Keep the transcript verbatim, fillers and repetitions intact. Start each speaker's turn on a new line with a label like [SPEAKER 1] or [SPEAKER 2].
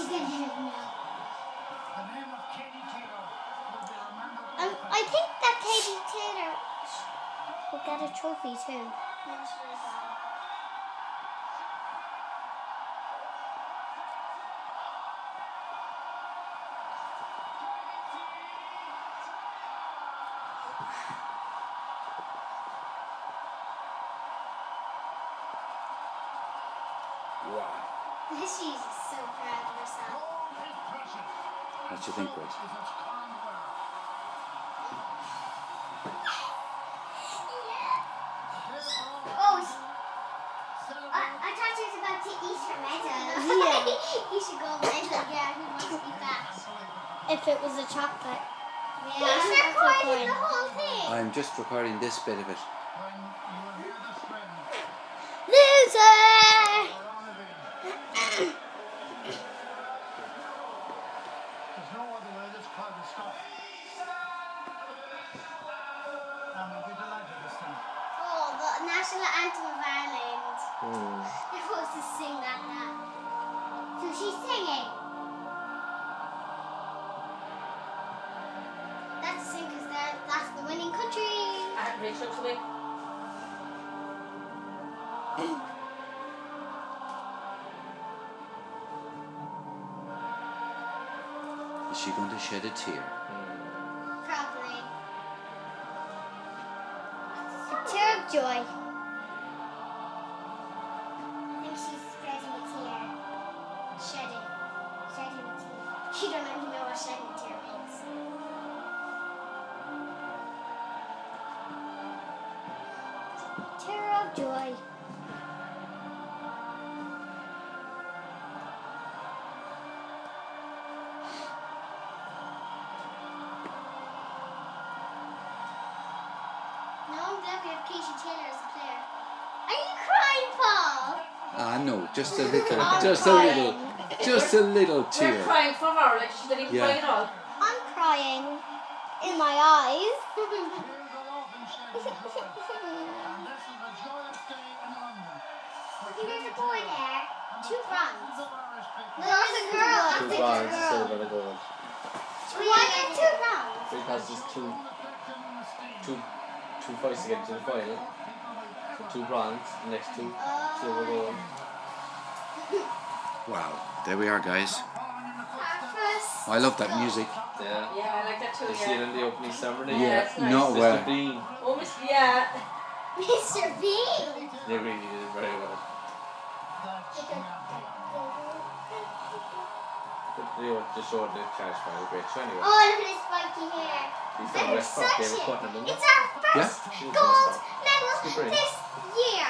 [SPEAKER 1] She's gonna hit him now. Um, I think that Katie Taylor will get a trophy too.
[SPEAKER 2] Wow.
[SPEAKER 1] She's so proud of herself.
[SPEAKER 2] What do you think, Grace?
[SPEAKER 1] Oh, I, I thought she was about to eat her medal. Yeah. Eat your gold medal. Yeah, who wants to eat that? If it was a chocolate. Yeah. He's recording the whole thing.
[SPEAKER 2] I'm just recording this bit of it.
[SPEAKER 1] Loser!
[SPEAKER 3] There's no other way this club is stopped. And we'll be delighted this time.
[SPEAKER 1] Oh, the national anthem of Ireland.
[SPEAKER 4] Hmm.
[SPEAKER 1] They're supposed to sing that now. So she's singing. That's the sing because that's the winning country.
[SPEAKER 5] And Rachel to win.
[SPEAKER 2] Is she going to shed a tear?
[SPEAKER 1] Probably. A tear of joy. I think she's spreading a tear. Shedding. Shedding a tear. She don't even know what shedding a tear means. Tear of joy. No, I'm glad we have Katie Taylor as a player. Are you crying, Paul?
[SPEAKER 2] Ah, no, just a little,
[SPEAKER 1] I'm
[SPEAKER 2] just a
[SPEAKER 1] crying.
[SPEAKER 2] little, just a little
[SPEAKER 5] We're
[SPEAKER 2] tear.
[SPEAKER 5] crying for her, like she didn't even
[SPEAKER 2] Yeah.
[SPEAKER 5] cry at all.
[SPEAKER 1] I'm crying in my eyes.
[SPEAKER 3] Tears are often shed in joy. And this is a joyous day in London.
[SPEAKER 1] There's a boy there. Two bronze.
[SPEAKER 3] Of Irish people.
[SPEAKER 1] There's a girl. I
[SPEAKER 4] Two
[SPEAKER 1] think
[SPEAKER 4] bronze,
[SPEAKER 1] it's a girl.
[SPEAKER 4] silver, and gold.
[SPEAKER 1] Why there's two bronze?
[SPEAKER 4] Because there's two, two, two fights to get into the final. Two bronze, the next two, silver, gold.
[SPEAKER 2] Wow, there we are, guys.
[SPEAKER 1] Purpose.
[SPEAKER 2] I love that music.
[SPEAKER 4] Yeah.
[SPEAKER 5] Yeah, I like that too,
[SPEAKER 4] You see it
[SPEAKER 5] yeah.
[SPEAKER 4] in the opening ceremony?
[SPEAKER 2] Yeah,
[SPEAKER 5] it's nice.
[SPEAKER 2] no
[SPEAKER 4] Mister
[SPEAKER 2] way.
[SPEAKER 4] Bean.
[SPEAKER 5] Oh, Miss, yeah.
[SPEAKER 1] Mister Bean.
[SPEAKER 4] They really did it very well. But they all just showed the cash file great show anyway.
[SPEAKER 1] Oh, look at his spiky hair.
[SPEAKER 4] He's
[SPEAKER 1] That
[SPEAKER 4] done
[SPEAKER 1] is
[SPEAKER 4] West Cork,
[SPEAKER 1] such
[SPEAKER 4] David
[SPEAKER 1] it.
[SPEAKER 4] Putnam, isn't he?
[SPEAKER 1] It's our first
[SPEAKER 4] Yeah.
[SPEAKER 1] gold medal
[SPEAKER 4] Super.
[SPEAKER 1] this year.